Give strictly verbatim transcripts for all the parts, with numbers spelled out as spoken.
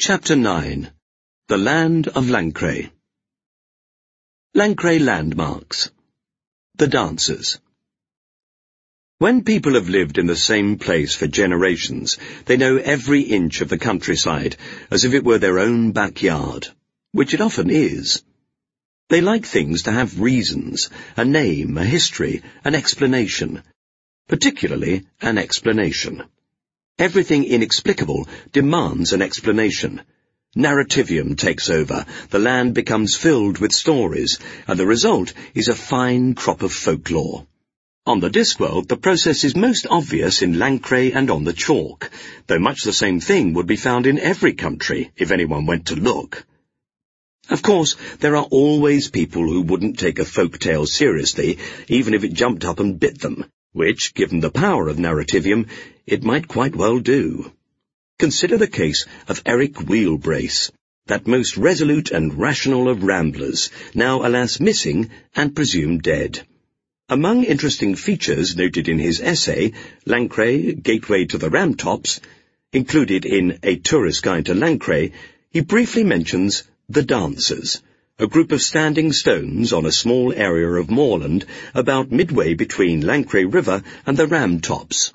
Chapter nine. The Land of Lancre. Lancre Landmarks. The Dancers. When people have lived in the same place for generations, they know every inch of the countryside as if it were their own backyard, which it often is. They like things to have reasons, a name, a history, an explanation. Particularly an explanation. Everything inexplicable demands an explanation. Narrativium takes over, the land becomes filled with stories, and the result is a fine crop of folklore. On the Discworld, the process is most obvious in Lancre and on the Chalk, though much the same thing would be found in every country, if anyone went to look. Of course, there are always people who wouldn't take a folk tale seriously, even if it jumped up and bit them, which, given the power of narrativium, it might quite well do. Consider the case of Eric Wheelbrace, that most resolute and rational of ramblers, now alas missing and presumed dead. Among interesting features noted in his essay, Lancre, Gateway to the Ramtops, included in A Tourist Guide to Lancre, he briefly mentions the Dancers, a group of standing stones on a small area of moorland about midway between Lancre River and the Ramtops.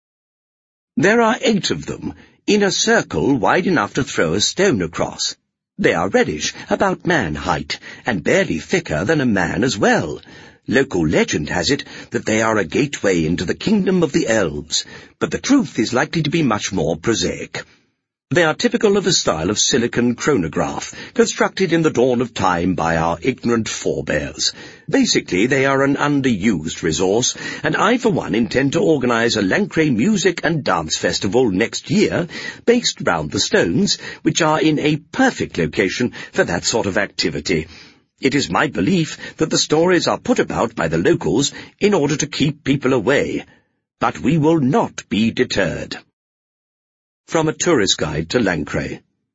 There are eight of them, in a circle wide enough to throw a stone across. They are reddish, about man height, and barely thicker than a man as well. Local legend has it that they are a gateway into the kingdom of the elves, but the truth is likely to be much more prosaic. They are typical of a style of silicon chronograph, constructed in the dawn of time by our ignorant forebears. Basically, they are an underused resource, and I, for one, intend to organize a Lancre music and dance festival next year, based round the stones, which are in a perfect location for that sort of activity. It is my belief that the stories are put about by the locals in order to keep people away. But we will not be deterred. From A Tourist Guide to Lancre.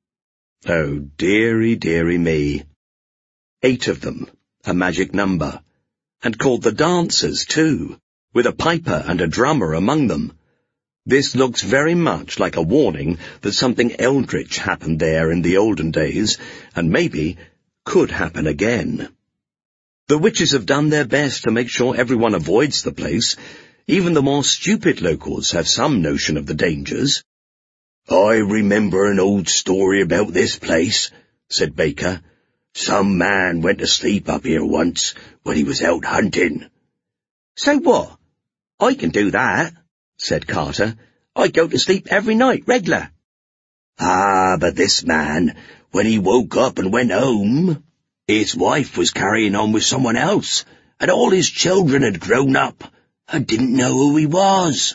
Oh, dearie, dearie me. Eight of them, a magic number, and called the Dancers, too, with a piper and a drummer among them. This looks very much like a warning that something eldritch happened there in the olden days, and maybe could happen again. The witches have done their best to make sure everyone avoids the place. Even the more stupid locals have some notion of the dangers. "I remember an old story about this place," said Baker. "Some man went to sleep up here once when he was out hunting." "So what? I can do that," said Carter. "I go to sleep every night, reg'lar." "Ah, but this man, when he woke up and went home, his wife was carrying on with someone else, and all his children had grown up and didn't know who he was."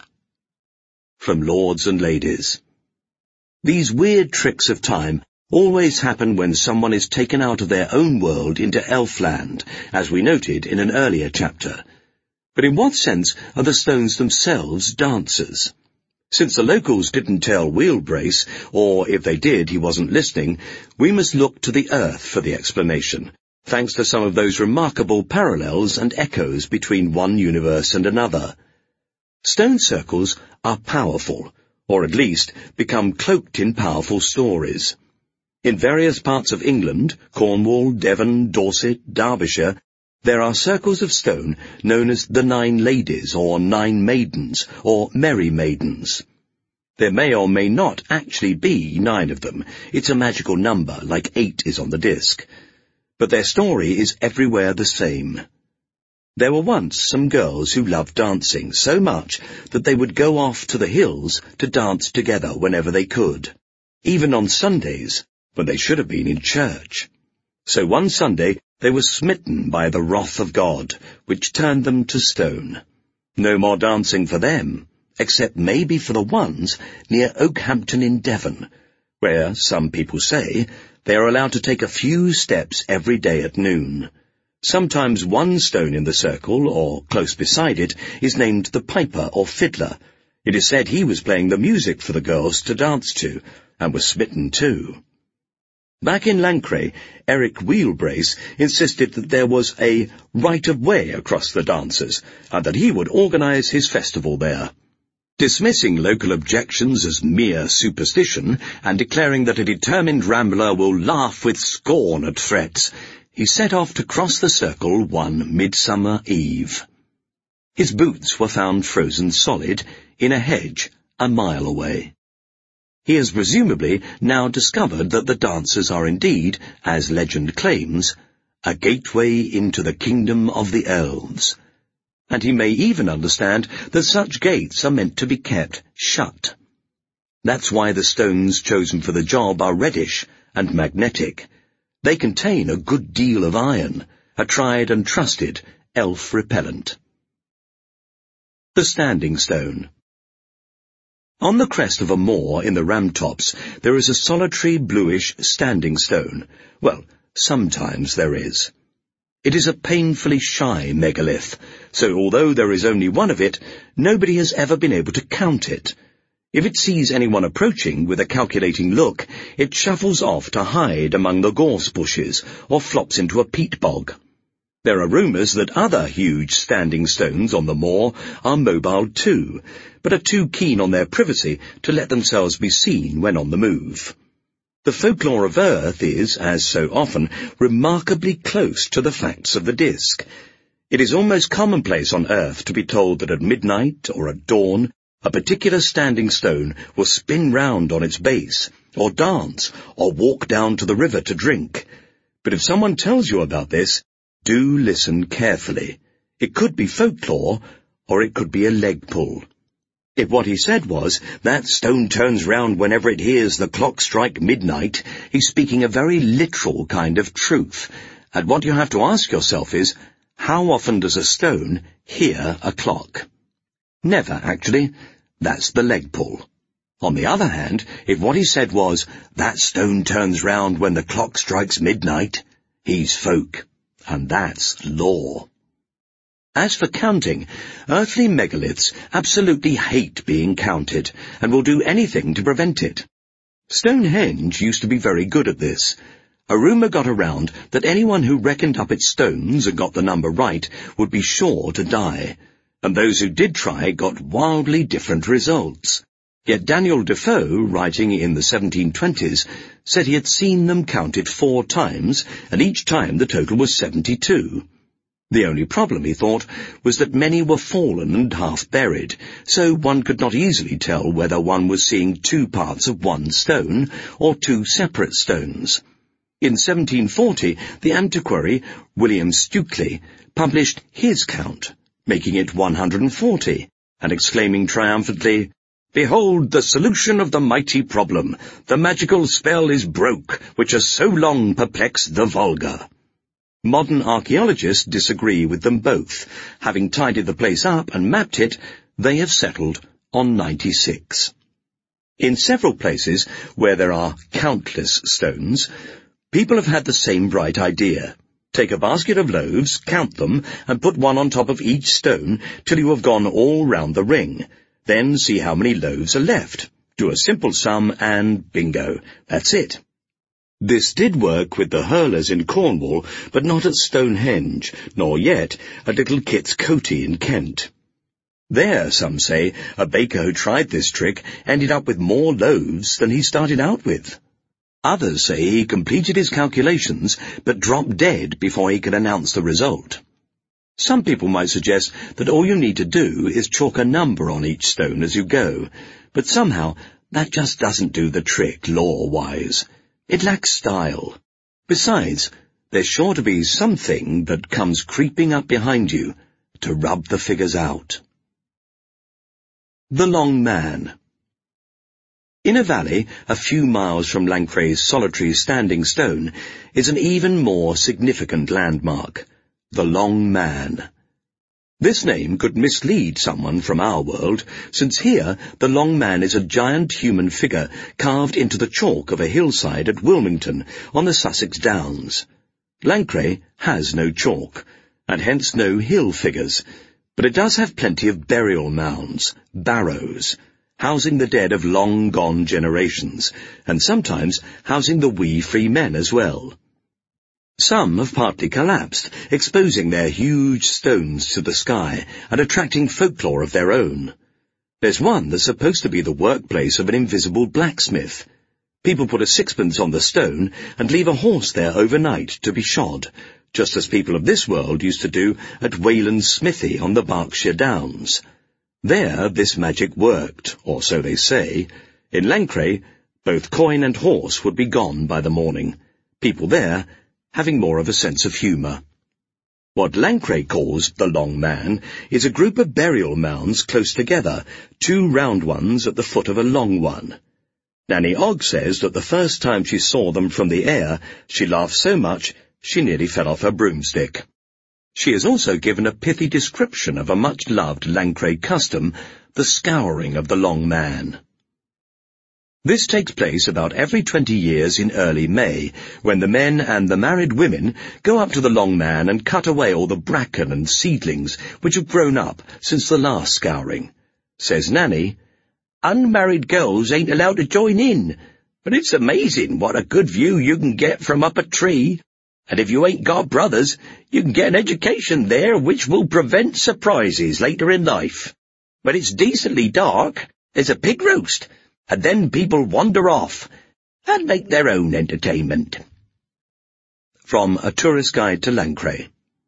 From Lords and Ladies. These weird tricks of time always happen when someone is taken out of their own world into Elfland, as we noted in an earlier chapter. But in what sense are the stones themselves dancers? Since the locals didn't tell Wheelbrace, or if they did he wasn't listening, we must look to the earth for the explanation, thanks to some of those remarkable parallels and echoes between one universe and another. Stone circles are powerful, or at least become cloaked in powerful stories. In various parts of England, Cornwall, Devon, Dorset, Derbyshire, there are circles of stone known as the Nine Ladies, or Nine Maidens, or Merry Maidens. There may or may not actually be nine of them. It's a magical number, like eight is on the disc. But their story is everywhere the same. There were once some girls who loved dancing so much that they would go off to the hills to dance together whenever they could, even on Sundays, when they should have been in church. So one Sunday they were smitten by the wrath of God, which turned them to stone. No more dancing for them, except maybe for the ones near Oakhampton in Devon, where, some people say, they are allowed to take a few steps every day at noon. Sometimes one stone in the circle, or close beside it, is named the piper or fiddler. It is said he was playing the music for the girls to dance to, and was smitten too. Back in Lancre, Eric Wheelbrace insisted that there was a right-of-way across the dancers, and that he would organize his festival there. Dismissing local objections as mere superstition, and declaring that a determined rambler will laugh with scorn at threats, he set off to cross the circle one midsummer eve. His boots were found frozen solid in a hedge a mile away. He has presumably now discovered that the dancers are indeed, as legend claims, a gateway into the kingdom of the elves, and he may even understand that such gates are meant to be kept shut. That's why the stones chosen for the job are reddish and magnetic. They contain a good deal of iron, a tried and trusted elf repellent. The Standing Stone. On the crest of a moor in the Ramtops there is a solitary bluish standing stone. Well, sometimes there is. It is a painfully shy megalith, so although there is only one of it, nobody has ever been able to count it. If it sees anyone approaching with a calculating look, it shuffles off to hide among the gorse bushes or flops into a peat bog. There are rumours that other huge standing stones on the moor are mobile too, but are too keen on their privacy to let themselves be seen when on the move. The folklore of Earth is, as so often, remarkably close to the facts of the disk. It is almost commonplace on Earth to be told that at midnight or at dawn, a particular standing stone will spin round on its base, or dance, or walk down to the river to drink. But if someone tells you about this, do listen carefully. It could be folklore, or it could be a leg pull. If what he said was, that stone turns round whenever it hears the clock strike midnight, he's speaking a very literal kind of truth. And what you have to ask yourself is, how often does a stone hear a clock? Never, actually. That's the leg pull. On the other hand, if what he said was, that stone turns round when the clock strikes midnight, he's folk. And that's law. As for counting, earthly megaliths absolutely hate being counted, and will do anything to prevent it. Stonehenge used to be very good at this. A rumour got around that anyone who reckoned up its stones and got the number right would be sure to die, and those who did try got wildly different results. Yet Daniel Defoe, writing in the seventeen twenties, said he had seen them counted four times, and each time the total was seventy-two. The only problem, he thought, was that many were fallen and half buried, so one could not easily tell whether one was seeing two parts of one stone or two separate stones. In seventeen forty, the antiquary, William Stukeley, published his count, making it one hundred and forty, and exclaiming triumphantly, "Behold the solution of the mighty problem! The magical spell is broke, which has so long perplexed the vulgar." Modern archaeologists disagree with them both. Having tidied the place up and mapped it, they have settled on ninety-six. In several places, where there are countless stones, people have had the same bright idea. Take a basket of loaves, count them, and put one on top of each stone till you have gone all round the ring. Then see how many loaves are left. Do a simple sum and bingo. That's it. This did work with the hurlers in Cornwall, but not at Stonehenge, nor yet at Little Kit's Coty in Kent. There, some say, a baker who tried this trick ended up with more loaves than he started out with. Others say he completed his calculations, but dropped dead before he could announce the result. Some people might suggest that all you need to do is chalk a number on each stone as you go, but somehow that just doesn't do the trick law-wise. It lacks style. Besides, there's sure to be something that comes creeping up behind you to rub the figures out. The Long Man. In a valley a few miles from Lancre's solitary standing stone is an even more significant landmark, the Long Man. This name could mislead someone from our world, since here the Long Man is a giant human figure carved into the chalk of a hillside at Wilmington on the Sussex Downs. Lancre has no chalk, and hence no hill figures, but it does have plenty of burial mounds, barrows, housing the dead of long-gone generations, and sometimes housing the wee free men as well. Some have partly collapsed, exposing their huge stones to the sky and attracting folklore of their own. There's one that's supposed to be the workplace of an invisible blacksmith. People put a sixpence on the stone and leave a horse there overnight to be shod, just as people of this world used to do at Wayland's smithy on the Berkshire Downs. There this magic worked, or so they say. In Lancre, both coin and horse would be gone by the morning, people there having more of a sense of humour. What Lancre calls the Long Man is a group of burial mounds close together, two round ones at the foot of a long one. Nanny Ogg says that the first time she saw them from the air, she laughed so much she nearly fell off her broomstick. She is also given a pithy description of a much-loved Lancre custom, the scouring of the Long Man. This takes place about every twenty years in early May, when the men and the married women go up to the Long Man and cut away all the bracken and seedlings which have grown up since the last scouring. Says Nanny, "Unmarried girls ain't allowed to join in, but it's amazing what a good view you can get from up a tree. And if you ain't got brothers, you can get an education there which will prevent surprises later in life. When it's decently dark, there's a pig roast, and then people wander off and make their own entertainment." From A Tourist Guide to Lancre.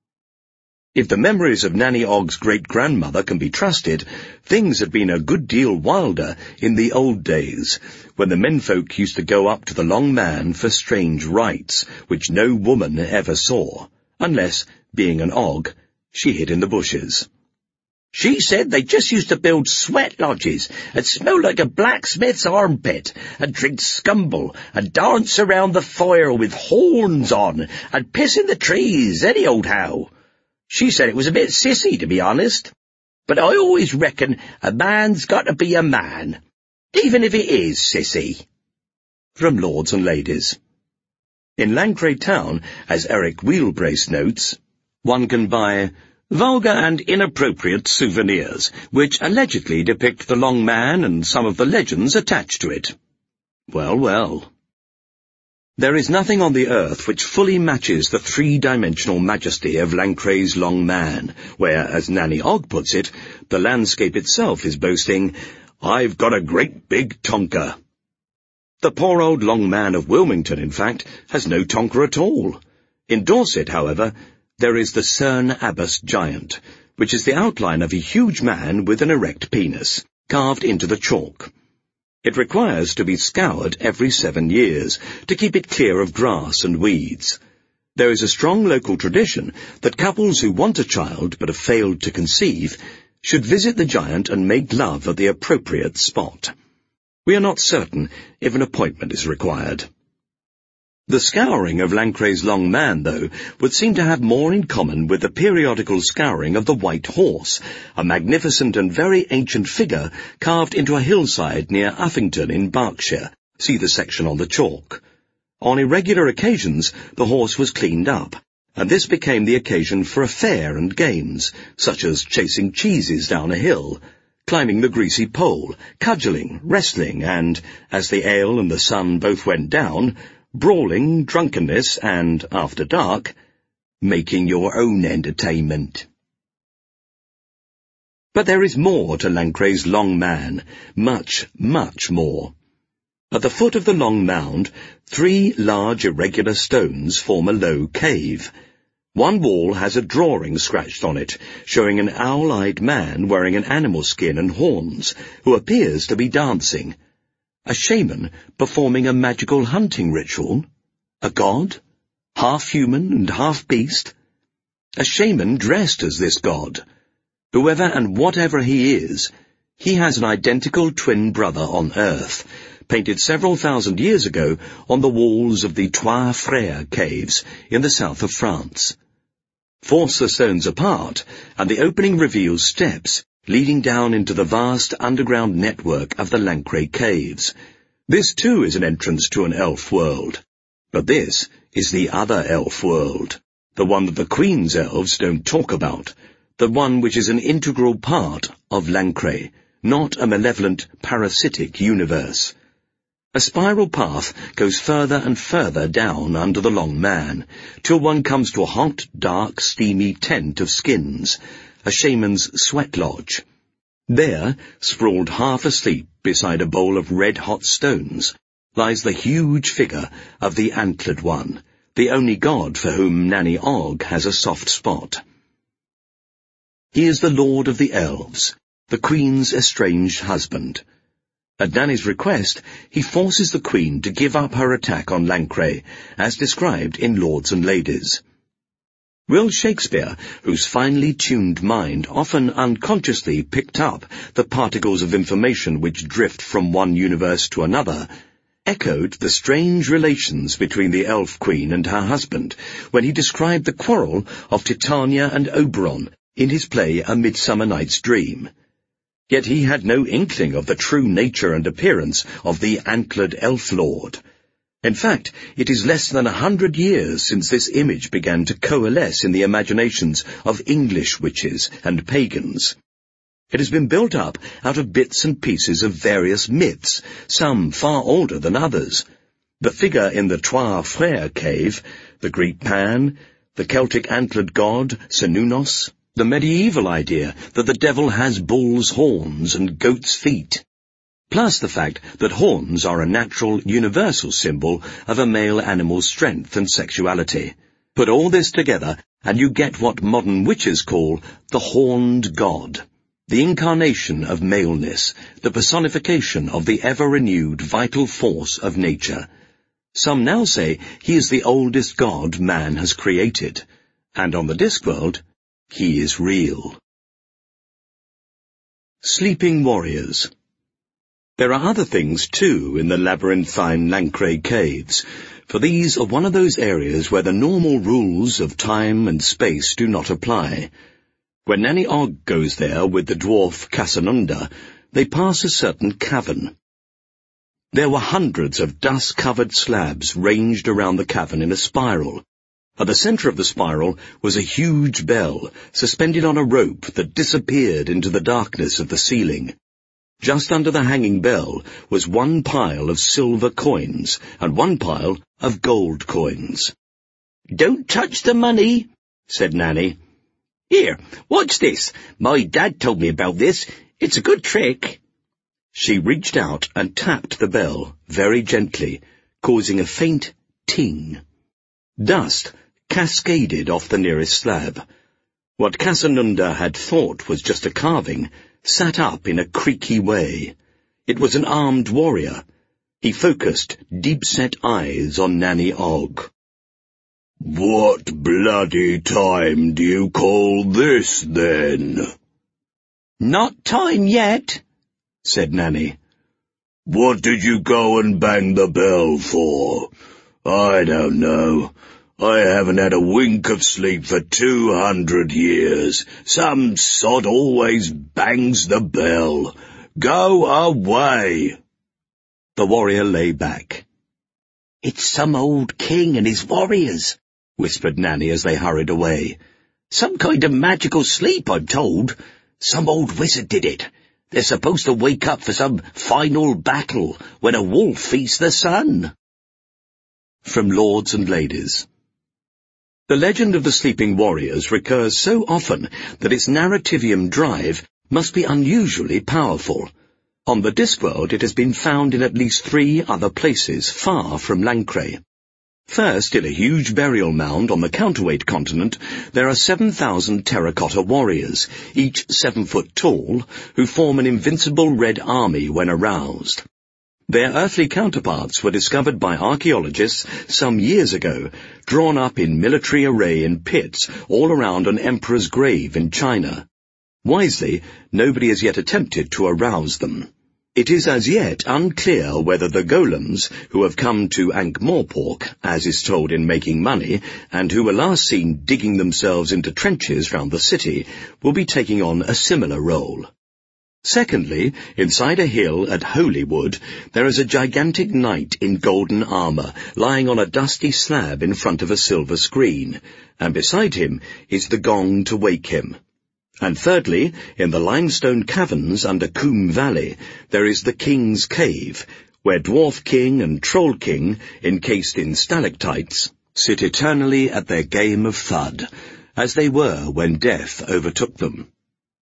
If the memories of Nanny Ogg's great-grandmother can be trusted, things had been a good deal wilder in the old days, when the menfolk used to go up to the Long Man for strange rites, which no woman ever saw, unless, being an Ogg, she hid in the bushes. She said they just used to build sweat lodges and smell like a blacksmith's armpit, and drink scumble, and dance around the fire with horns on, and piss in the trees any old how. She said it was a bit sissy, to be honest. But I always reckon a man's got to be a man, even if it is sissy. From Lords and Ladies. In Lancre town, as Eric Wheelbrace notes, one can buy vulgar and inappropriate souvenirs, which allegedly depict the Long Man and some of the legends attached to it. Well, well. There is nothing on the earth which fully matches the three-dimensional majesty of Lancre's Long Man, where, as Nanny Ogg puts it, the landscape itself is boasting, "I've got a great big tonker." The poor old Long Man of Wilmington, in fact, has no tonker at all. In Dorset, however, there is the Cerne Abbas giant, which is the outline of a huge man with an erect penis, carved into the chalk. It requires to be scoured every seven years to keep it clear of grass and weeds. There is a strong local tradition that couples who want a child but have failed to conceive should visit the giant and make love at the appropriate spot. We are not certain if an appointment is required. The scouring of Lancre's Long Man, though, would seem to have more in common with the periodical scouring of the White Horse, a magnificent and very ancient figure carved into a hillside near Uffington in Berkshire. See the section on the chalk. On irregular occasions, the horse was cleaned up, and this became the occasion for a fair and games, such as chasing cheeses down a hill, climbing the greasy pole, cudgelling, wrestling, and, as the ale and the sun both went down, brawling, drunkenness, and, after dark, making your own entertainment. But there is more to Lancre's Long Man, much, much more. At the foot of the long mound, three large irregular stones form a low cave. One wall has a drawing scratched on it, showing an owl-eyed man wearing an animal skin and horns, who appears to be dancing. A shaman performing a magical hunting ritual? A god? Half human and half beast? A shaman dressed as this god. Whoever and whatever he is, he has an identical twin brother on earth, painted several thousand years ago on the walls of the Trois Frères caves in the south of France. Force the stones apart, and the opening reveals steps leading down into the vast underground network of the Lancre caves. This too is an entrance to an elf world. But this is the other elf world, the one that the Queen's elves don't talk about, the one which is an integral part of Lancre, not a malevolent, parasitic universe. A spiral path goes further and further down under the Long Man, till one comes to a hot, dark, steamy tent of skins, a shaman's sweat lodge. There, sprawled half asleep beside a bowl of red-hot stones, lies the huge figure of the Antlered One, the only god for whom Nanny Og has a soft spot. He is the lord of the elves, the queen's estranged husband. At Nanny's request, he forces the queen to give up her attack on Lancre, as described in Lords and Ladies. Will Shakespeare, whose finely tuned mind often unconsciously picked up the particles of information which drift from one universe to another, echoed the strange relations between the elf queen and her husband when he described the quarrel of Titania and Oberon in his play A Midsummer Night's Dream. Yet he had no inkling of the true nature and appearance of the antlered elf lord. In fact, it is less than a hundred years since this image began to coalesce in the imaginations of English witches and pagans. It has been built up out of bits and pieces of various myths, some far older than others. The figure in the Trois Frères cave, the Greek Pan, the Celtic antlered god Cernunnos, the medieval idea that the devil has bull's horns and goat's feet, plus the fact that horns are a natural, universal symbol of a male animal's strength and sexuality. Put all this together, and you get what modern witches call the horned god, the incarnation of maleness, the personification of the ever-renewed vital force of nature. Some now say he is the oldest god man has created, and on the Discworld, he is real. Sleeping Warriors. There are other things, too, in the labyrinthine Lancre caves, for these are one of those areas where the normal rules of time and space do not apply. When Nanny Og goes there with the dwarf Casanunda, they pass a certain cavern. There were hundreds of dust-covered slabs ranged around the cavern in a spiral. At the centre of the spiral was a huge bell, suspended on a rope that disappeared into the darkness of the ceiling. Just under the hanging bell was one pile of silver coins and one pile of gold coins. "Don't touch the money," said Nanny. "Here, watch this. My dad told me about this. It's a good trick." She reached out and tapped the bell very gently, causing a faint ting. Dust cascaded off the nearest slab. What Casanunda had thought was just a carving sat up in a creaky way. It was an armed warrior. He focused deep-set eyes on Nanny Og. "What bloody time do you call this, then?" "Not time yet," said Nanny. "What did you go and bang the bell for?" "I don't know. I haven't had a wink of sleep for two hundred years. Some sod always bangs the bell. Go away." The warrior lay back. "It's some old king and his warriors," whispered Nanny as they hurried away. "Some kind of magical sleep, I'm told. Some old wizard did it. They're supposed to wake up for some final battle when a wolf eats the sun." From Lords and Ladies. The legend of the sleeping warriors recurs so often that its narrativium drive must be unusually powerful. On the Discworld it has been found in at least three other places far from Lancre. First, in a huge burial mound on the Counterweight continent, there are seven thousand terracotta warriors, each seven foot tall, who form an invincible red army when aroused. Their earthly counterparts were discovered by archaeologists some years ago, drawn up in military array in pits all around an emperor's grave in China. Wisely, nobody has yet attempted to arouse them. It is as yet unclear whether the golems, who have come to Ankh-Morpork, as is told in Making Money, and who were last seen digging themselves into trenches round the city, will be taking on a similar role. Secondly, inside a hill at Holywood, there is a gigantic knight in golden armour, lying on a dusty slab in front of a silver screen, and beside him is the gong to wake him. And thirdly, in the limestone caverns under Coombe Valley, there is the King's Cave, where Dwarf King and Troll King, encased in stalactites, sit eternally at their game of thud, as they were when death overtook them.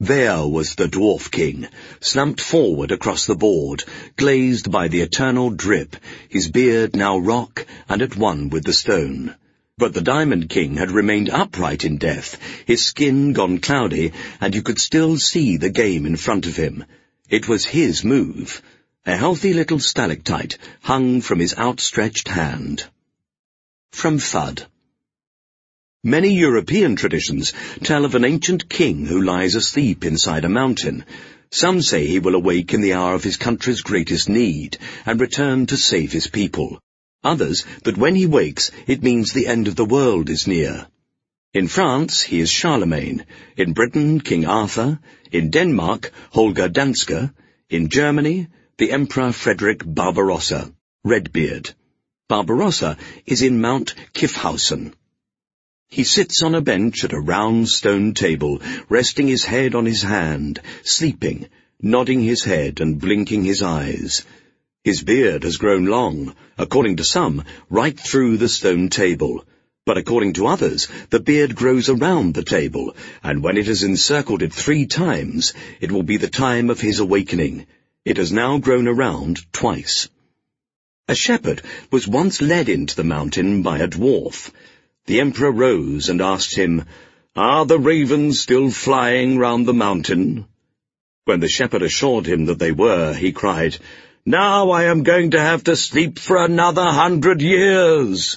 There was the Dwarf King, slumped forward across the board, glazed by the eternal drip, his beard now rock and at one with the stone. But the Diamond King had remained upright in death, his skin gone cloudy, and you could still see the game in front of him. It was his move. A healthy little stalactite hung from his outstretched hand. From Fudd. Many European traditions tell of an ancient king who lies asleep inside a mountain. Some say he will awake in the hour of his country's greatest need and return to save his people. Others, that when he wakes, it means the end of the world is near. In France, he is Charlemagne. In Britain, King Arthur. In Denmark, Holger Danske. In Germany, the Emperor Frederick Barbarossa, Redbeard. Barbarossa is in Mount Kyffhausen. He sits on a bench at a round stone table, resting his head on his hand, sleeping, nodding his head and blinking his eyes. His beard has grown long, according to some, right through the stone table. But according to others, the beard grows around the table, and when it has encircled it three times, it will be the time of his awakening. It has now grown around twice. A shepherd was once led into the mountain by a dwarf. The emperor rose and asked him, "Are the ravens still flying round the mountain?" When the shepherd assured him that they were, he cried, "Now I am going to have to sleep for another hundred years."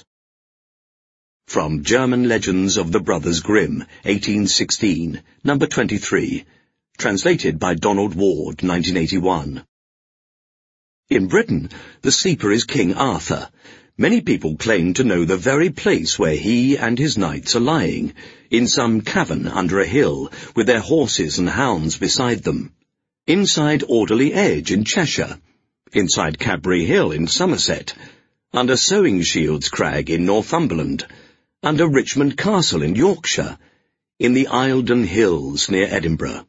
From German Legends of the Brothers Grimm, eighteen sixteen, number twenty-three, translated by Donald Ward, nineteen eighty-one. In Britain, the sleeper is King Arthur. Many people claim to know the very place where he and his knights are lying, in some cavern under a hill, with their horses and hounds beside them. Inside Alderley Edge in Cheshire, inside Cadbury Hill in Somerset, under Sowing Shields Crag in Northumberland, under Richmond Castle in Yorkshire, in the Eildon Hills near Edinburgh.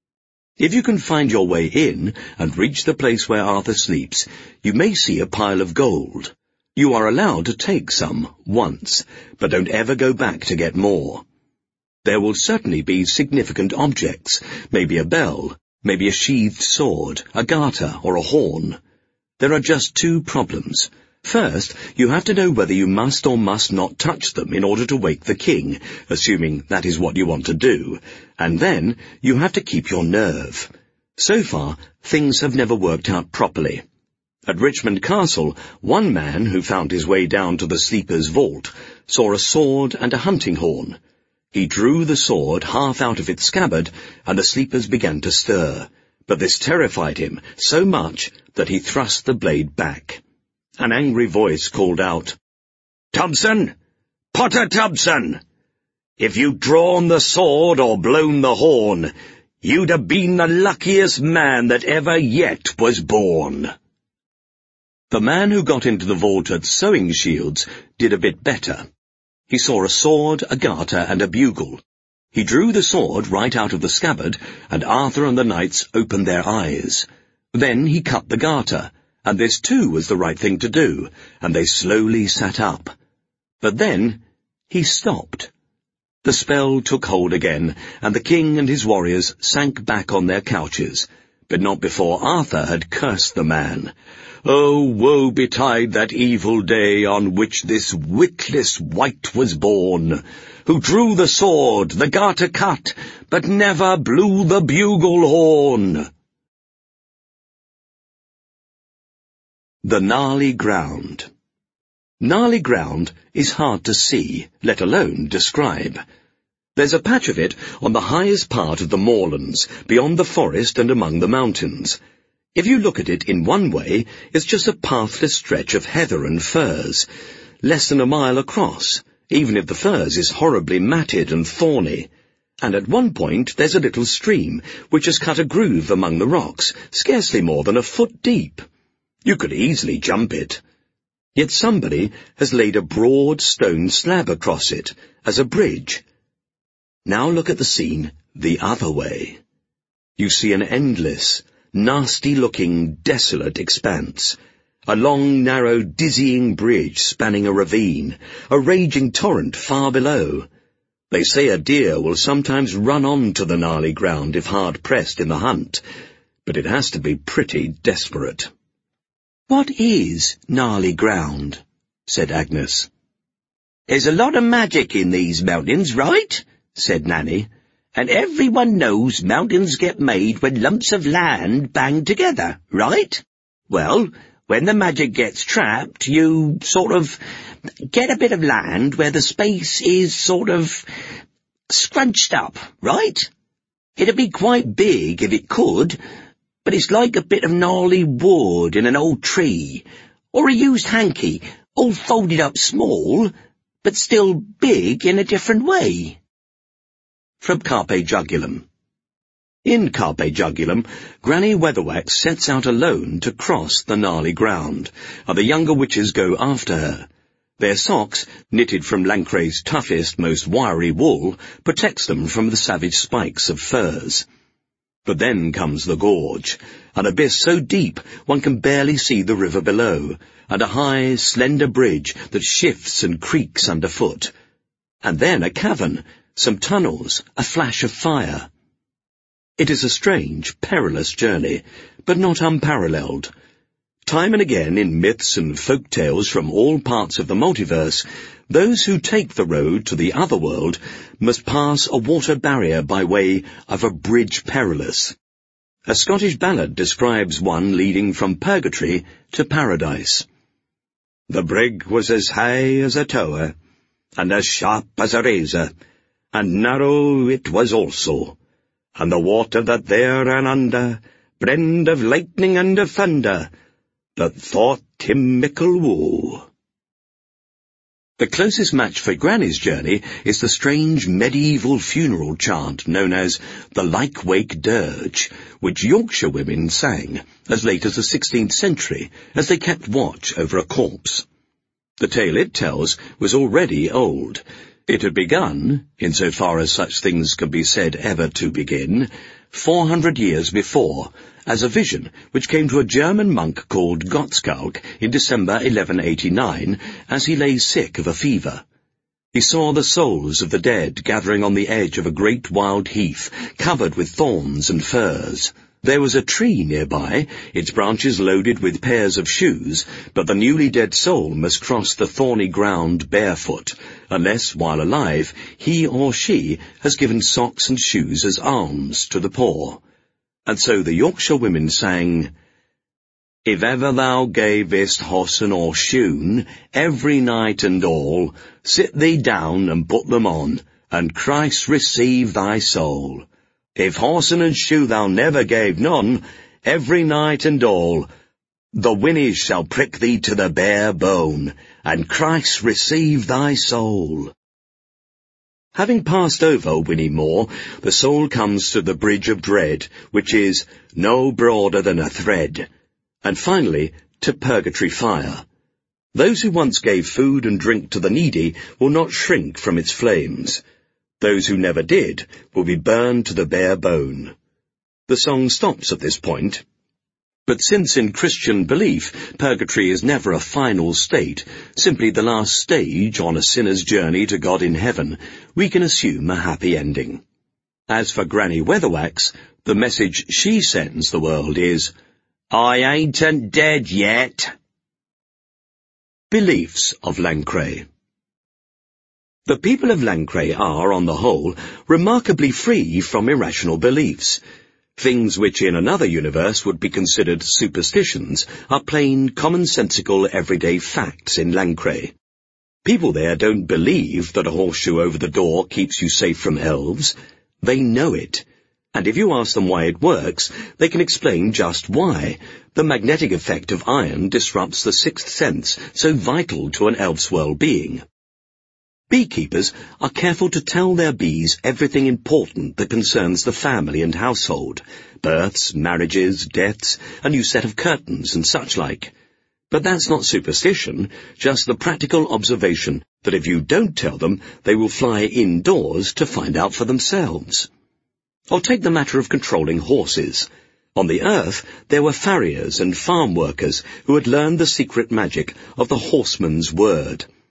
If you can find your way in and reach the place where Arthur sleeps, you may see a pile of gold. You are allowed to take some, once, but don't ever go back to get more. There will certainly be significant objects, maybe a bell, maybe a sheathed sword, a garter, or a horn. There are just two problems. First, you have to know whether you must or must not touch them in order to wake the king, assuming that is what you want to do, and then you have to keep your nerve. So far, things have never worked out properly. At Richmond Castle, one man who found his way down to the sleeper's vault saw a sword and a hunting horn. He drew the sword half out of its scabbard, and the sleepers began to stir, but this terrified him so much that he thrust the blade back. An angry voice called out, "Tubson! Potter Tubson! If you'd drawn the sword or blown the horn, you'd have been the luckiest man that ever yet was born." The man who got into the vault at Sowing Shields did a bit better. He saw a sword, a garter, and a bugle. He drew the sword right out of the scabbard, and Arthur and the knights opened their eyes. Then he cut the garter, and this too was the right thing to do, and they slowly sat up. But then he stopped. The spell took hold again, and the king and his warriors sank back on their couches, but not before Arthur had cursed the man. "Oh, woe betide that evil day on which this witless wight was born, who drew the sword, the garter cut, but never blew the bugle horn." The Gnarly Ground. Gnarly ground is hard to see, let alone describe. There's a patch of it on the highest part of the moorlands, beyond the forest and among the mountains. If you look at it in one way, it's just a pathless stretch of heather and furze, less than a mile across, even if the furze is horribly matted and thorny. And at one point there's a little stream, which has cut a groove among the rocks, scarcely more than a foot deep. You could easily jump it. Yet somebody has laid a broad stone slab across it, as a bridge. Now look at the scene the other way. You see an endless, nasty-looking, desolate expanse. A long, narrow, dizzying bridge spanning a ravine, a raging torrent far below. They say a deer will sometimes run on to the gnarly ground if hard-pressed in the hunt, but it has to be pretty desperate. "What is gnarly ground?" said Agnes. "There's a lot of magic in these mountains, right?" said Nanny. "And everyone knows mountains get made when lumps of land bang together, right? Well, when the magic gets trapped, you sort of get a bit of land where the space is sort of scrunched up, right? It'd be quite big if it could, but it's like a bit of gnarly wood in an old tree, or a used hanky, all folded up small, but still big in a different way." From Carpe Jugulum. In Carpe Jugulum, Granny Weatherwax sets out alone to cross the gnarly ground, and the younger witches go after her. Their socks, knitted from Lancre's toughest, most wiry wool, protects them from the savage spikes of furs. But then comes the gorge, an abyss so deep one can barely see the river below, and a high, slender bridge that shifts and creaks underfoot. And then a cavern, some tunnels, a flash of fire. It is a strange, perilous journey, but not unparalleled. Time and again in myths and folk tales from all parts of the multiverse, those who take the road to the other world must pass a water barrier by way of a bridge perilous. A Scottish ballad describes one leading from purgatory to paradise. "The brig was as high as a tower, and as sharp as a razor, and narrow it was also, and the water that there ran under, brend of lightning and of thunder, that thought him mickle woe." The closest match for Granny's journey is the strange medieval funeral chant known as the Lyke-Wake Dirge, which Yorkshire women sang as late as the sixteenth century as they kept watch over a corpse. The tale it tells was already old. It had begun, insofar as such things can be said ever to begin, four hundred years before, as a vision which came to a German monk called Gottskalk in December eleven eighty-nine, as he lay sick of a fever. He saw the souls of the dead gathering on the edge of a great wild heath, covered with thorns and furze. There was a tree nearby, its branches loaded with pairs of shoes, but the newly dead soul must cross the thorny ground barefoot, unless, while alive, he or she has given socks and shoes as alms to the poor. And so the Yorkshire women sang, "If ever thou gavest hossen or shoon, every night and all, sit thee down and put them on, and Christ receive thy soul. If hossen and shoe thou never gave none, every night and all, the winnies shall prick thee to the bare bone, and Christ receive thy soul." Having passed over Winnie Moor, the soul comes to the Bridge of Dread, which is no broader than a thread, and finally to Purgatory Fire. Those who once gave food and drink to the needy will not shrink from its flames. Those who never did will be burned to the bare bone. The song stops at this point. But since in Christian belief purgatory is never a final state, simply the last stage on a sinner's journey to God in heaven, we can assume a happy ending. As for Granny Weatherwax, the message she sends the world is, "I ain't dead yet." Beliefs of Lancre. The people of Lancre are, on the whole, remarkably free from irrational beliefs. Things which in another universe would be considered superstitions are plain, commonsensical, everyday facts in Lancre. People there don't believe that a horseshoe over the door keeps you safe from elves. They know it. And if you ask them why it works, they can explain just why. The magnetic effect of iron disrupts the sixth sense, so vital to an elf's well-being. Beekeepers are careful to tell their bees everything important that concerns the family and household, births, marriages, deaths, a new set of curtains and such like. But that's not superstition, just the practical observation that if you don't tell them, they will fly indoors to find out for themselves. Or take the matter of controlling horses. On the earth, there were farriers and farm workers who had learned the secret magic of the horseman's word.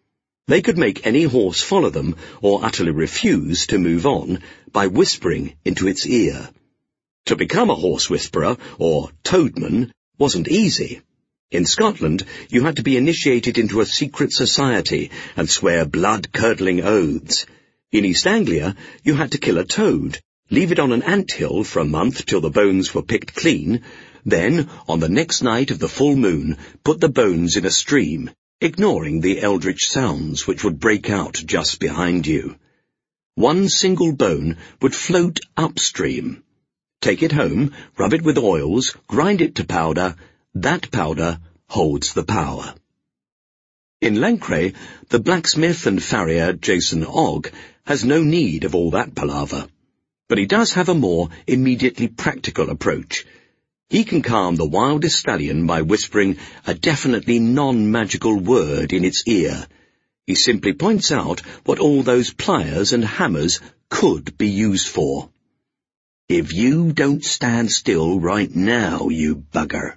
They could make any horse follow them or utterly refuse to move on by whispering into its ear. To become a horse whisperer, or toadman, wasn't easy. In Scotland, you had to be initiated into a secret society and swear blood-curdling oaths. In East Anglia, you had to kill a toad, leave it on an ant-hill for a month till the bones were picked clean, then, on the next night of the full moon, put the bones in a stream, ignoring the eldritch sounds which would break out just behind you. One single bone would float upstream. Take it home, rub it with oils, grind it to powder. That powder holds the power. In Lancre, the blacksmith and farrier Jason Ogg has no need of all that palaver. But he does have a more immediately practical approach. He can calm the wildest stallion by whispering a definitely non-magical word in its ear. He simply points out what all those pliers and hammers could be used for. If you don't stand still right now, you bugger.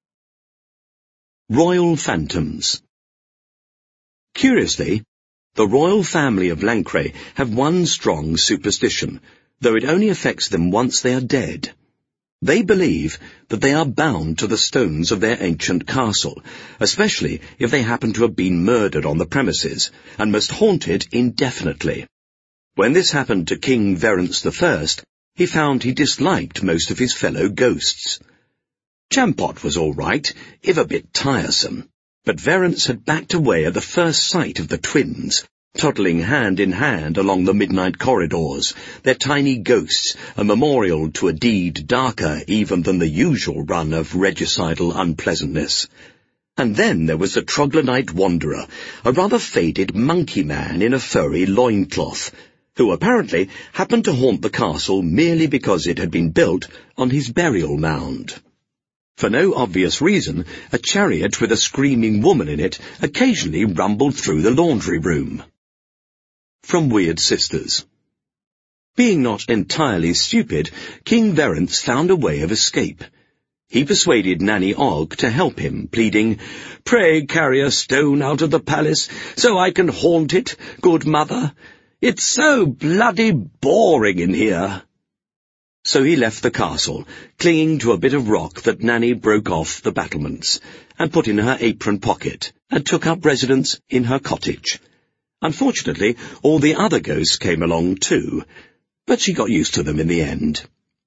Royal Phantoms. Curiously, the royal family of Lancre have one strong superstition, though it only affects them once they are dead. They believe that they are bound to the stones of their ancient castle, especially if they happen to have been murdered on the premises, and must haunt it indefinitely. When this happened to King Verence the First, he found he disliked most of his fellow ghosts. Champot was all right, if a bit tiresome, but Verence had backed away at the first sight of the twins, toddling hand in hand along the midnight corridors, their tiny ghosts a memorial to a deed darker even than the usual run of regicidal unpleasantness. And then there was the troglodyte wanderer, a rather faded monkey man in a furry loincloth, who apparently happened to haunt the castle merely because it had been built on his burial mound. For no obvious reason, a chariot with a screaming woman in it occasionally rumbled through the laundry room. From Weird Sisters. Being not entirely stupid, King Verence found a way of escape. He persuaded Nanny Ogg to help him, pleading, "Pray carry a stone out of the palace, so I can haunt it, good mother. It's so bloody boring in here." So he left the castle, clinging to a bit of rock that Nanny broke off the battlements, and put in her apron pocket, and took up residence in her cottage. Unfortunately, all the other ghosts came along too, but she got used to them in the end.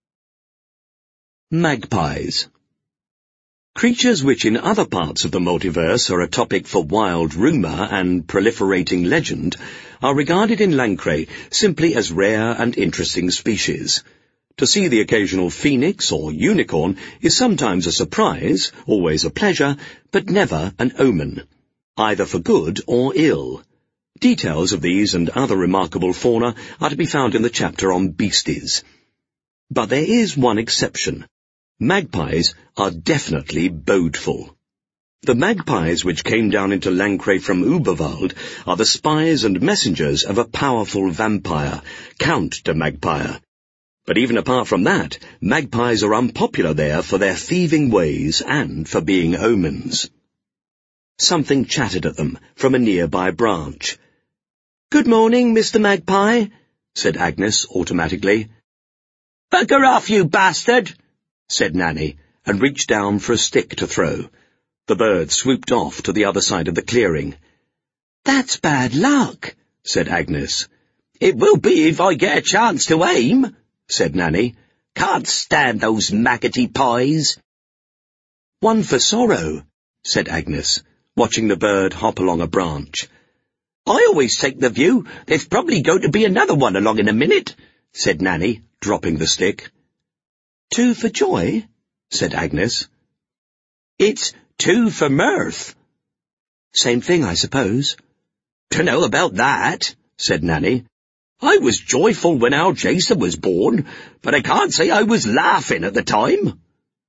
Magpies. Creatures which in other parts of the multiverse are a topic for wild rumour and proliferating legend are regarded in Lancre simply as rare and interesting species. To see the occasional phoenix or unicorn is sometimes a surprise, always a pleasure, but never an omen, either for good or ill. Details of these and other remarkable fauna are to be found in the chapter on beasties. But there is one exception. Magpies are definitely bodeful. The magpies which came down into Lancre from Uberwald are the spies and messengers of a powerful vampire, Count de Magpire. But even apart from that, magpies are unpopular there for their thieving ways and for being omens. Something chattered at them from a nearby branch. "Good morning, Mister Magpie," said Agnes automatically. "Bugger off, you bastard," said Nanny, and reached down for a stick to throw. The bird swooped off to the other side of the clearing. "That's bad luck," said Agnes. "It will be if I get a chance to aim," said Nanny. "Can't stand those maggoty pies." "One for sorrow," said Agnes, watching the bird hop along a branch. "I always take the view there's probably going to be another one along in a minute," said Nanny, dropping the stick. "Two for joy," said Agnes. "It's two for mirth." "Same thing, I suppose." "Dunno about that," said Nanny. "I was joyful when our Jason was born, but I can't say I was laughing at the time."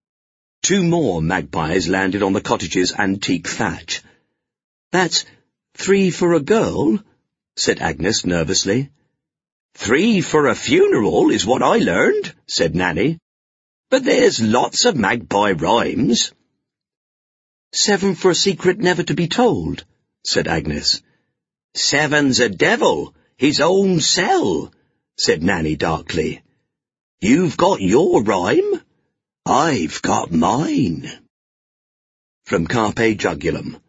Two more magpies landed on the cottage's antique thatch. "That's three for a girl," said Agnes nervously. "Three for a funeral is what I learned," said Nanny. "But there's lots of magpie rhymes." "Seven for a secret never to be told," said Agnes. Seven's a devil, his own cell, said Nanny darkly. You've got your rhyme, I've got mine. From Carpe Jugulum.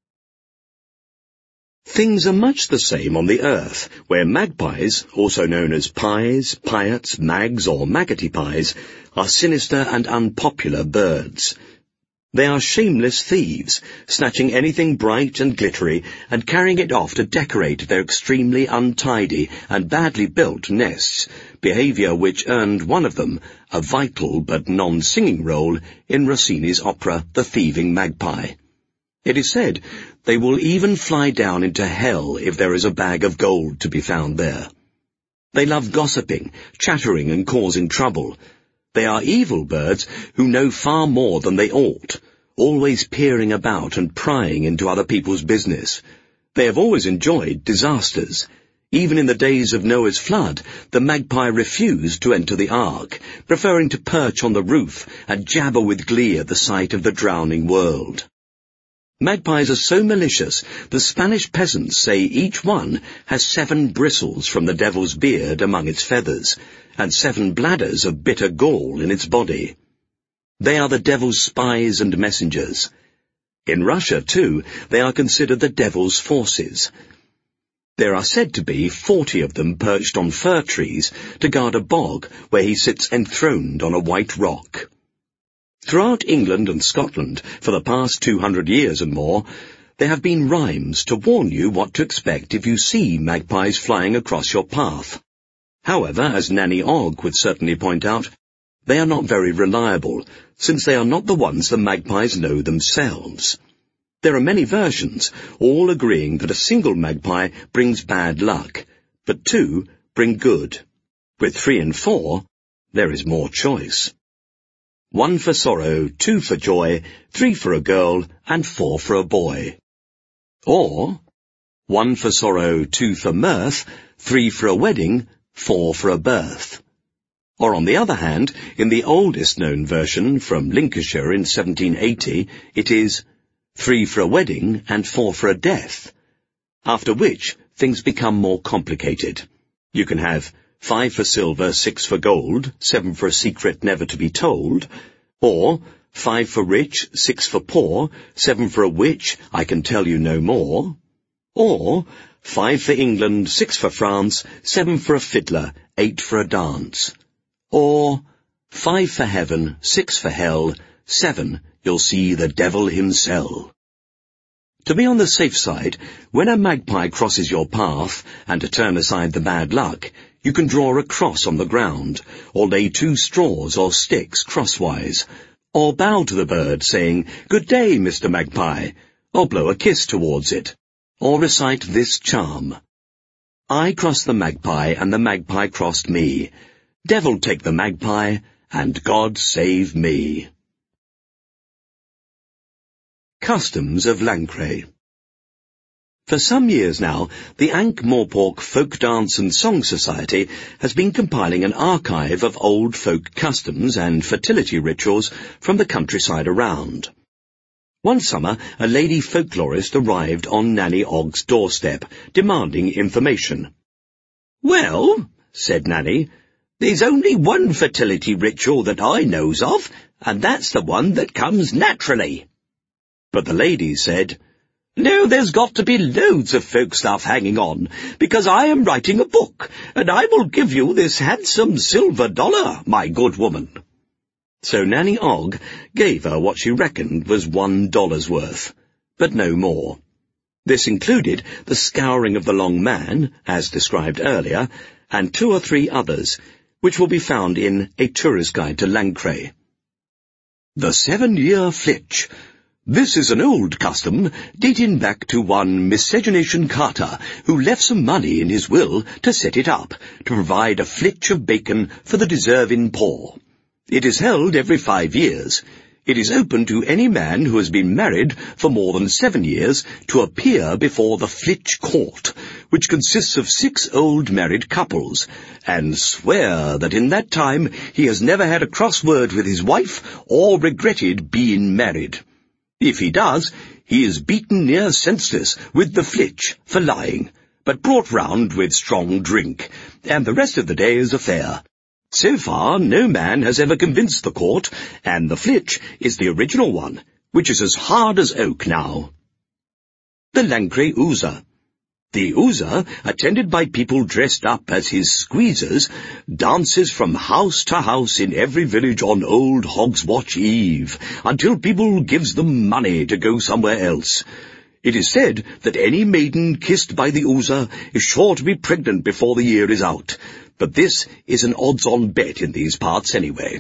Things are much the same on the earth, where magpies, also known as pies, pyots, mags, or maggoty pies, are sinister and unpopular birds. They are shameless thieves, snatching anything bright and glittery and carrying it off to decorate their extremely untidy and badly built nests, behaviour which earned one of them a vital but non-singing role in Rossini's opera The Thieving Magpie. It is said they will even fly down into hell if there is a bag of gold to be found there. They love gossiping, chattering and causing trouble. They are evil birds who know far more than they ought, always peering about and prying into other people's business. They have always enjoyed disasters. Even in the days of Noah's flood, the magpie refused to enter the ark, preferring to perch on the roof and jabber with glee at the sight of the drowning world. Magpies are so malicious, the Spanish peasants say each one has seven bristles from the devil's beard among its feathers, and seven bladders of bitter gall in its body. They are the devil's spies and messengers. In Russia, too, they are considered the devil's forces. There are said to be forty of them perched on fir trees to guard a bog where he sits enthroned on a white rock. Throughout England and Scotland, for the past two hundred years and more, there have been rhymes to warn you what to expect if you see magpies flying across your path. However, as Nanny Ogg would certainly point out, they are not very reliable, since they are not the ones the magpies know themselves. There are many versions, all agreeing that a single magpie brings bad luck, but two bring good. With three and four, there is more choice. One for sorrow, two for joy, three for a girl, and four for a boy. Or, one for sorrow, two for mirth, three for a wedding, four for a birth. Or on the other hand, in the oldest known version from Lincolnshire in seventeen eighty, it is three for a wedding and four for a death, after which things become more complicated. You can have five for silver, six for gold, seven for a secret never to be told, or five for rich, six for poor, seven for a witch, I can tell you no more, or five for England, six for France, seven for a fiddler, eight for a dance, or five for heaven, six for hell, seven, you'll see the devil himself. To be on the safe side, when a magpie crosses your path, and to turn aside the bad luck, you can draw a cross on the ground, or lay two straws or sticks crosswise, or bow to the bird, saying, "Good day, Mister Magpie," or blow a kiss towards it, or recite this charm. I crossed the magpie, and the magpie crossed me. Devil take the magpie, and God save me. Customs of Lancre. For some years now, the Ankh-Morpork Folk Dance and Song Society has been compiling an archive of old folk customs and fertility rituals from the countryside around. One summer, a lady folklorist arrived on Nanny Ogg's doorstep, demanding information. "Well," said Nanny, "there's only one fertility ritual that I knows of, and that's the one that comes naturally." But the lady said, "No, there's got to be loads of folk stuff hanging on, because I am writing a book, and I will give you this handsome silver dollar, my good woman." So Nanny Ogg gave her what she reckoned was one dollar's worth, but no more. This included the scouring of the Long Man, as described earlier, and two or three others, which will be found in A Tourist Guide to Lancre. The Seven-Year Flitch. This is an old custom, dating back to one Miscegenation Carter, who left some money in his will to set it up, to provide a flitch of bacon for the deserving poor. It is held every five years. It is open to any man who has been married for more than seven years to appear before the Flitch Court, which consists of six old married couples, and swear that in that time he has never had a cross word with his wife or regretted being married. If he does, he is beaten near senseless with the flitch for lying, but brought round with strong drink, and the rest of the day is a fair. So far, no man has ever convinced the court, and the flitch is the original one, which is as hard as oak now. The Lancre Ouza. The Ouza, attended by people dressed up as his squeezers, dances from house to house in every village on Old Hogswatch Eve, until people gives them money to go somewhere else. It is said that any maiden kissed by the Ouza is sure to be pregnant before the year is out, but this is an odds-on bet in these parts anyway.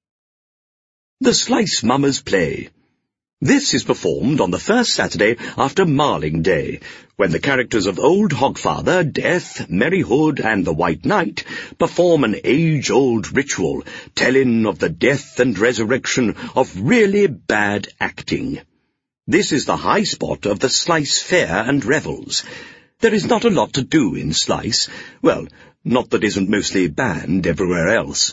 The Slice Mummers Play. This is performed on the first Saturday after Marling Day, when the characters of Old Hogfather, Death, Merry Hood, and the White Knight perform an age-old ritual telling of the death and resurrection of really bad acting. This is the high spot of the Slice Fair and Revels. There is not a lot to do in Slice, well, not that isn't mostly banned everywhere else.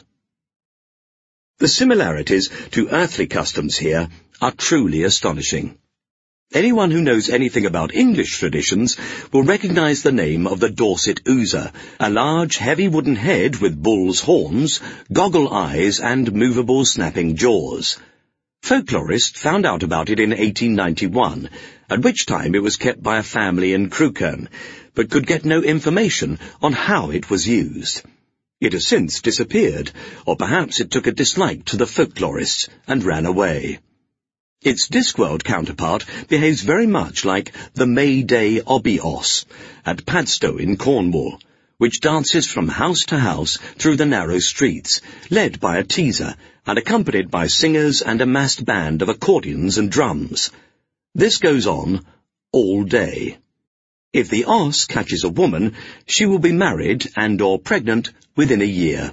The similarities to earthly customs here are truly astonishing. Anyone who knows anything about English traditions will recognize the name of the Dorset Ouza, a large, heavy wooden head with bull's horns, goggle eyes, and movable snapping jaws. Folklorists found out about it in eighteen ninety-one, at which time it was kept by a family in Crewkerne, but could get no information on how it was used. It has since disappeared, or perhaps it took a dislike to the folklorists and ran away. Its Discworld counterpart behaves very much like the May Day Obios at Padstow in Cornwall, which dances from house to house through the narrow streets, led by a teaser and accompanied by singers and a massed band of accordions and drums. This goes on all day. If the Os catches a woman, she will be married and or pregnant within a year.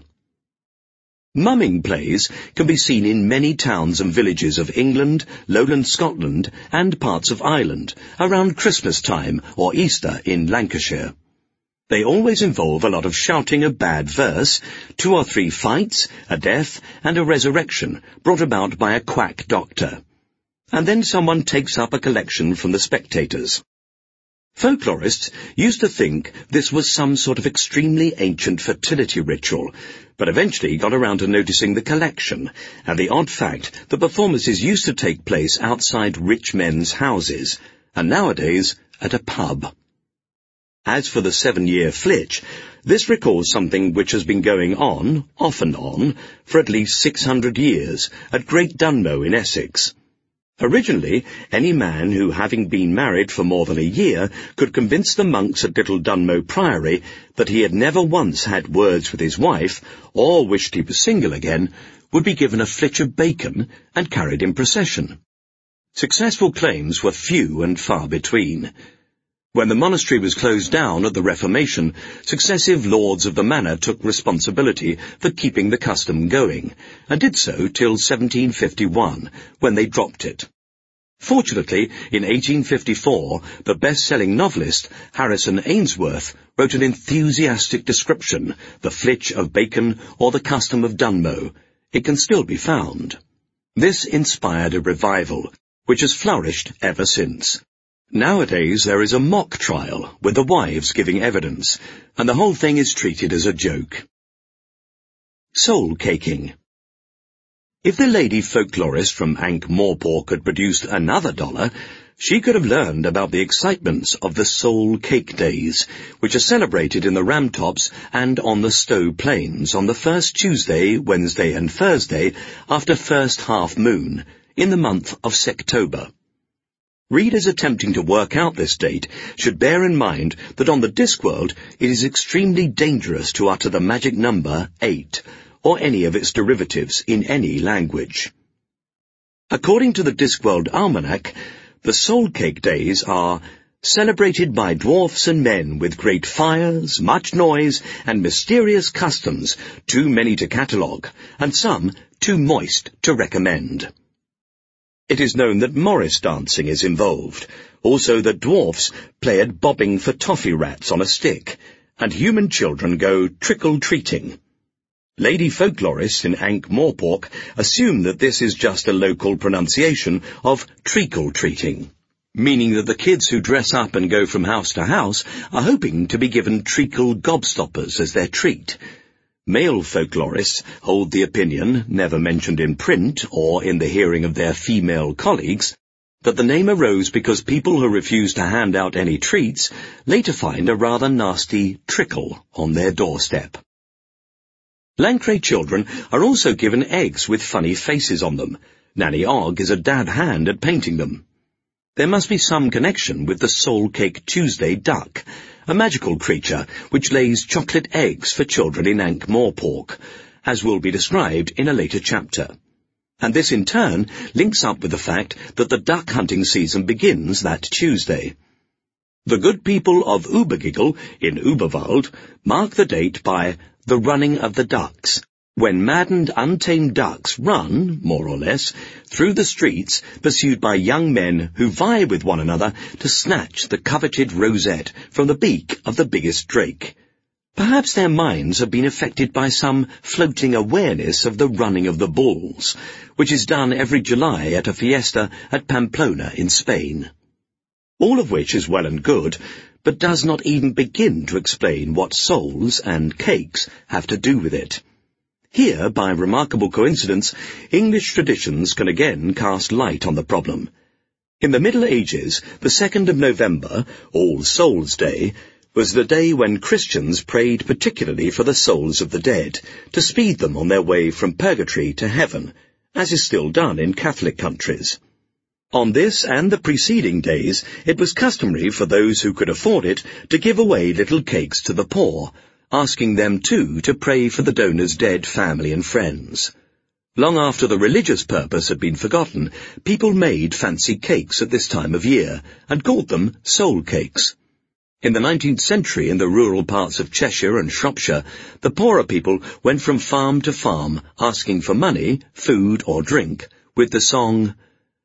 Mumming plays can be seen in many towns and villages of England, lowland Scotland, and parts of Ireland, around Christmas time or Easter in Lancashire. They always involve a lot of shouting a bad verse, two or three fights, a death, and a resurrection brought about by a quack doctor. And then someone takes up a collection from the spectators. Folklorists used to think this was some sort of extremely ancient fertility ritual, but eventually got around to noticing the collection and the odd fact that performances used to take place outside rich men's houses, and nowadays at a pub. As for the seven-year flitch, this recalls something which has been going on, off and on, for at least six hundred years at Great Dunmow in Essex. Originally, any man who, having been married for more than a year, could convince the monks at Little Dunmow Priory that he had never once had words with his wife, or wished he was single again, would be given a flitch of bacon and carried in procession. Successful claims were few and far between. When the monastery was closed down at the Reformation, successive lords of the manor took responsibility for keeping the custom going, and did so till seventeen fifty-one, when they dropped it. Fortunately, in eighteen fifty-four, the best-selling novelist Harrison Ainsworth wrote an enthusiastic description, The Flitch of Bacon or The Custom of Dunmow. It can still be found. This inspired a revival, which has flourished ever since. Nowadays there is a mock trial, with the wives giving evidence, and the whole thing is treated as a joke. Soul-caking. If the lady folklorist from Ankh-Morpork had produced another dollar, she could have learned about the excitements of the Soul Cake Days, which are celebrated in the Ramtops and on the Stow Plains on the first Tuesday, Wednesday and Thursday after first half-moon, in the month of Sectober. Readers attempting to work out this date should bear in mind that on the Discworld it is extremely dangerous to utter the magic number eight, or any of its derivatives in any language. According to the Discworld Almanac, the Soul Cake Days are celebrated by dwarfs and men with great fires, much noise, and mysterious customs, too many to catalogue, and some too moist to recommend. It is known that Morris dancing is involved, also that dwarfs play at bobbing for toffee rats on a stick, and human children go trickle-treating. Lady folklorists in Ankh-Morpork assume that this is just a local pronunciation of treacle-treating. meaning that the kids who dress up and go from house to house are hoping to be given treacle gobstoppers as their treat. Male folklorists hold the opinion, never mentioned in print or in the hearing of their female colleagues, that the name arose because people who refuse to hand out any treats later find a rather nasty trickle on their doorstep. Lancre children are also given eggs with funny faces on them. Nanny Og is a dab hand at painting them. There must be some connection with the Soul Cake Tuesday duck, a magical creature which lays chocolate eggs for children in Ankh-Morpork, as will be described in a later chapter. And this in turn links up with the fact that the duck hunting season begins that Tuesday. The good people of Ubergiggle in Uberwald mark the date by the running of the ducks, when maddened untamed ducks run, more or less, through the streets pursued by young men who vie with one another to snatch the coveted rosette from the beak of the biggest drake. Perhaps their minds have been affected by some floating awareness of the running of the bulls, which is done every July at a fiesta at Pamplona in Spain. All of which is well and good, but does not even begin to explain what souls and cakes have to do with it. Here, by remarkable coincidence, English traditions can again cast light on the problem. In the Middle Ages, the second of November, All Souls' Day, was the day when Christians prayed particularly for the souls of the dead, to speed them on their way from purgatory to heaven, as is still done in Catholic countries. On this and the preceding days, it was customary for those who could afford it to give away little cakes to the poor, asking them too to pray for the donor's dead family and friends. Long after the religious purpose had been forgotten, people made fancy cakes at this time of year, and called them soul cakes. In the nineteenth century, in the rural parts of Cheshire and Shropshire, the poorer people went from farm to farm, asking for money, food or drink, with the song,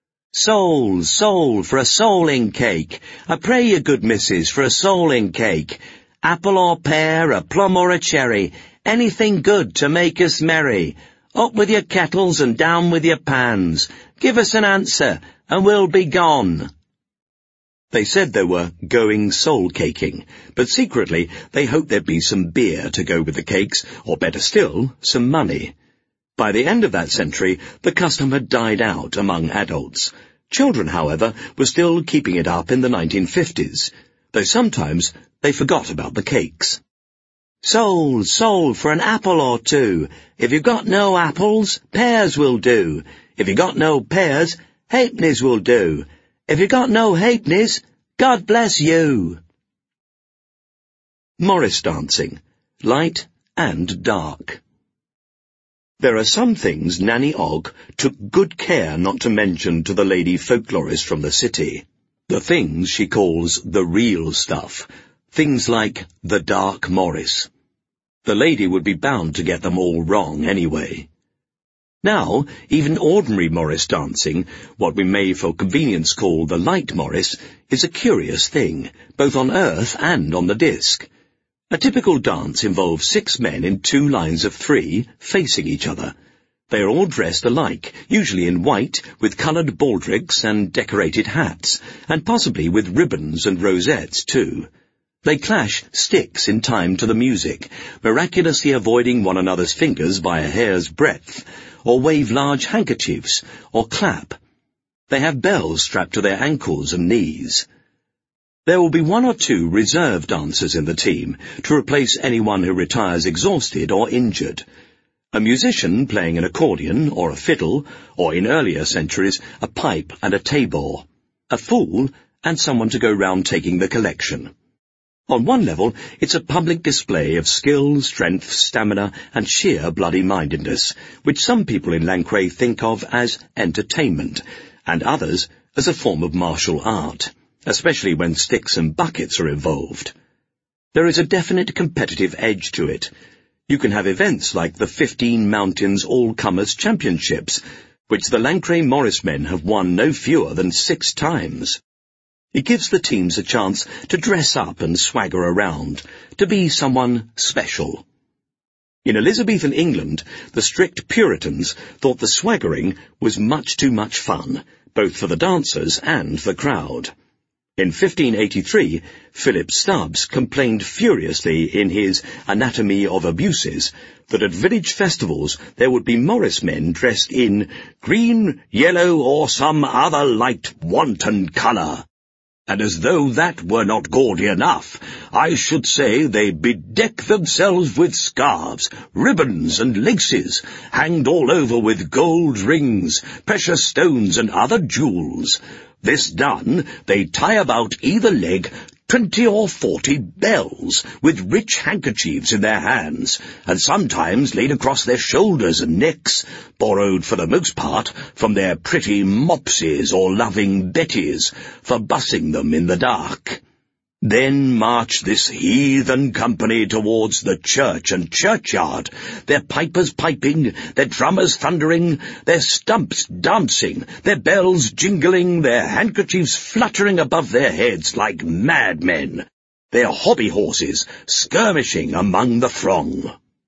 "Soul, soul, for a souling cake. I pray you, good missus, for a souling cake. Apple or pear, a plum or a cherry, anything good to make us merry. Up with your kettles and down with your pans. Give us an answer, and we'll be gone." They said they were going soul-caking, but secretly they hoped there'd be some beer to go with the cakes, or better still, some money. By the end of that century, the custom had died out among adults. Children, however, were still keeping it up in the nineteen fifties, though sometimes they forgot about the cakes. "Soul, soul, for an apple or two. If you've got no apples, pears will do. If you've got no pears, halfpennies will do. If you've got no halfpennies, God bless you." Morris dancing, light and dark. There are some things Nanny Og took good care not to mention to the lady folklorist from the city. The things she calls the real stuff, things like the dark Morris. The lady would be bound to get them all wrong anyway. Now, even ordinary Morris dancing, what we may for convenience call the light Morris, is a curious thing, both on earth and on the disc. A typical dance involves six men in two lines of three, facing each other. They are all dressed alike, usually in white, with coloured baldricks and decorated hats, and possibly with ribbons and rosettes too. They clash sticks in time to the music, miraculously avoiding one another's fingers by a hair's breadth, or wave large handkerchiefs, or clap. They have bells strapped to their ankles and knees. There will be one or two reserve dancers in the team, to replace anyone who retires exhausted or injured. A musician playing an accordion or a fiddle, or in earlier centuries, a pipe and a tabor. A fool, and someone to go round taking the collection. On one level, it's a public display of skill, strength, stamina, and sheer bloody-mindedness, which some people in Lancre think of as entertainment, and others as a form of martial art, especially when sticks and buckets are involved. There is a definite competitive edge to it. You can have events like the Fifteen Mountains All-Comers Championships, which the Lancre Morris men have won no fewer than six times. It gives the teams a chance to dress up and swagger around, to be someone special. In Elizabethan England, the strict Puritans thought the swaggering was much too much fun, both for the dancers and the crowd. In fifteen eighty-three, Philip Stubbs complained furiously in his Anatomy of Abuses that at village festivals there would be Morris men dressed in green, yellow, or some other light wanton colour. And as though that were not gaudy enough, I should say they bedeck themselves with scarves, ribbons, and laces, hanged all over with gold rings, precious stones, and other jewels. This done, they tie about either leg twenty or forty bells, with rich handkerchiefs in their hands, and sometimes laid across their shoulders and necks, borrowed for the most part from their pretty mopsies or loving Betties, for bussing them in the dark. Then march this heathen company towards the church and churchyard, their pipers piping, their drummers thundering, their stumps dancing, their bells jingling, their handkerchiefs fluttering above their heads like madmen, their hobby horses skirmishing among the throng.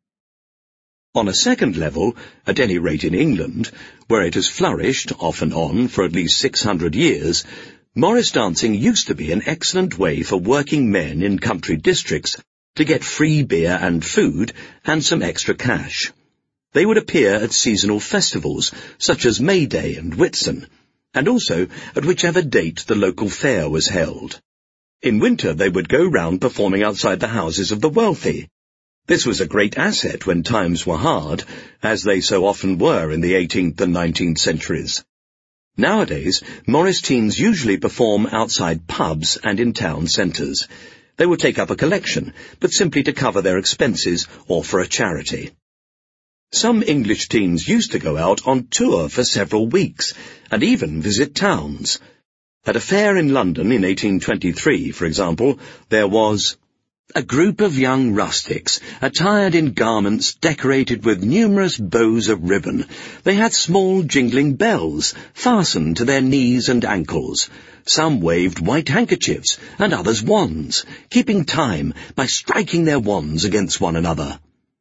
On a second level, at any rate in England, where it has flourished off and on for at least six hundred years, Morris dancing used to be an excellent way for working men in country districts to get free beer and food and some extra cash. They would appear at seasonal festivals, such as May Day and Whitsun, and also at whichever date the local fair was held. In winter they would go round performing outside the houses of the wealthy. This was a great asset when times were hard, as they so often were in the eighteenth and nineteenth centuries. Nowadays, Morris teams usually perform outside pubs and in town centres. They will take up a collection, but simply to cover their expenses or for a charity. Some English teams used to go out on tour for several weeks, and even visit towns. At a fair in London in eighteen twenty-three, for example, there was a group of young rustics, attired in garments decorated with numerous bows of ribbon. They had small jingling bells, fastened to their knees and ankles. Some waved white handkerchiefs, and others wands, keeping time by striking their wands against one another.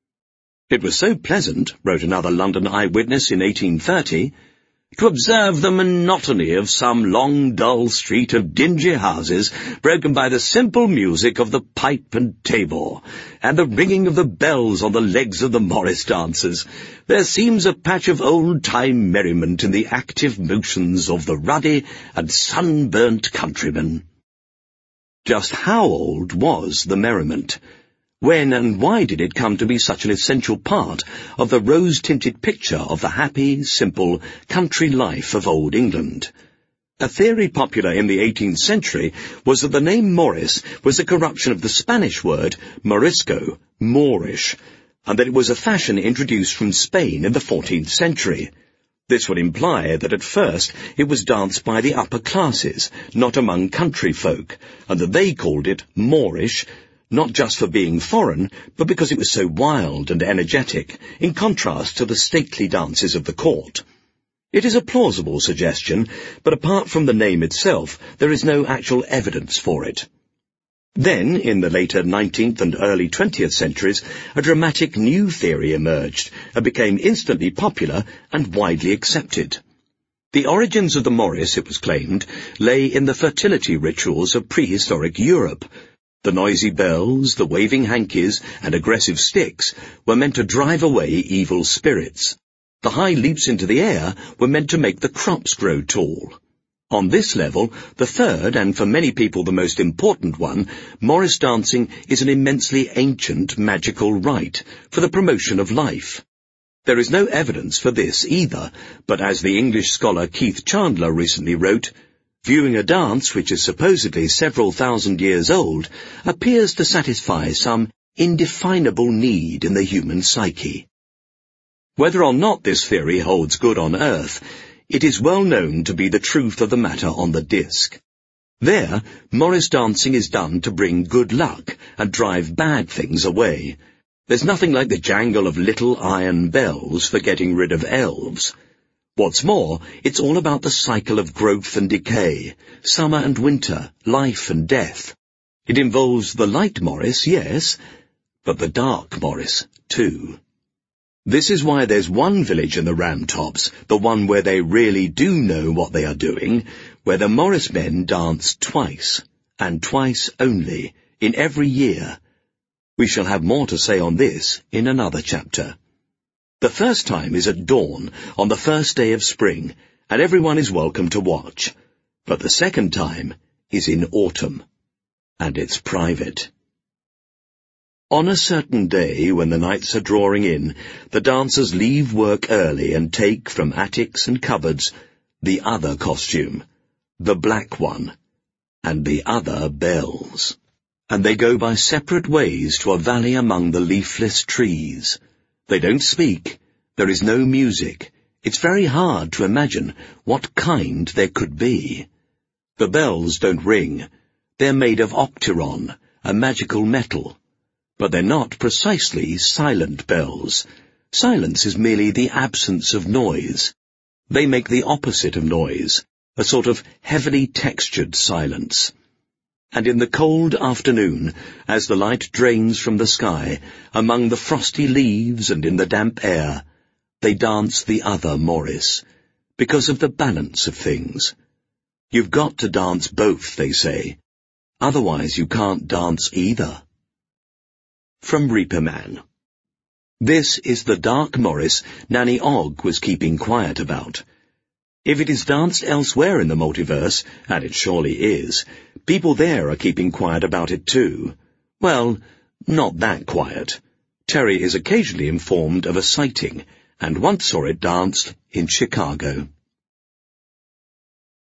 It was so pleasant, wrote another London eyewitness in eighteen thirty, to observe the monotony of some long, dull street of dingy houses, broken by the simple music of the pipe and tabor, and the ringing of the bells on the legs of the Morris dancers. There seems a patch of old-time merriment in the active motions of the ruddy and sunburnt countrymen. Just how old was the merriment? When and why did it come to be such an essential part of the rose-tinted picture of the happy, simple, country life of old England? A theory popular in the eighteenth century was that the name Morris was a corruption of the Spanish word Morisco, Moorish, and that it was a fashion introduced from Spain in the fourteenth century. This would imply that at first it was danced by the upper classes, not among country folk, and that they called it Moorish, not just for being foreign, but because it was so wild and energetic, in contrast to the stately dances of the court. It is a plausible suggestion, but apart from the name itself, there is no actual evidence for it. Then, in the later nineteenth and early twentieth centuries, a dramatic new theory emerged, and became instantly popular and widely accepted. The origins of the Morris, it was claimed, lay in the fertility rituals of prehistoric Europe. The noisy bells, the waving hankies, and aggressive sticks were meant to drive away evil spirits. The high leaps into the air were meant to make the crops grow tall. On this level, the third, and for many people the most important one, Morris dancing is an immensely ancient magical rite for the promotion of life. There is no evidence for this either, but as the English scholar Keith Chandler recently wrote, viewing a dance which is supposedly several thousand years old appears to satisfy some indefinable need in the human psyche. Whether or not this theory holds good on Earth, it is well known to be the truth of the matter on the disc. There, Morris dancing is done to bring good luck and drive bad things away. There's nothing like the jangle of little iron bells for getting rid of elves. What's more, it's all about the cycle of growth and decay, summer and winter, life and death. It involves the light Morris, yes, but the dark Morris, too. This is why there's one village in the Ramtops, the one where they really do know what they are doing, where the Morris men dance twice, and twice only, in every year. We shall have more to say on this in another chapter. The first time is at dawn, on the first day of spring, and everyone is welcome to watch. But the second time is in autumn, and it's private. On a certain day, when the nights are drawing in, the dancers leave work early and take from attics and cupboards the other costume, the black one, and the other bells. And they go by separate ways to a valley among the leafless trees. They don't speak. There is no music. It's very hard to imagine what kind there could be. The bells don't ring. They're made of opteron, a magical metal. But they're not precisely silent bells. Silence is merely the absence of noise. They make the opposite of noise, a sort of heavily textured silence. And in the cold afternoon, as the light drains from the sky, among the frosty leaves and in the damp air, they dance the other Morris, because of the balance of things. You've got to dance both, they say. Otherwise you can't dance either. From Reaper Man. This is the dark Morris Nanny Ogg was keeping quiet about. If it is danced elsewhere in the multiverse, and it surely is, people there are keeping quiet about it too. Well, not that quiet. Terry is occasionally informed of a sighting, and once saw it danced in Chicago.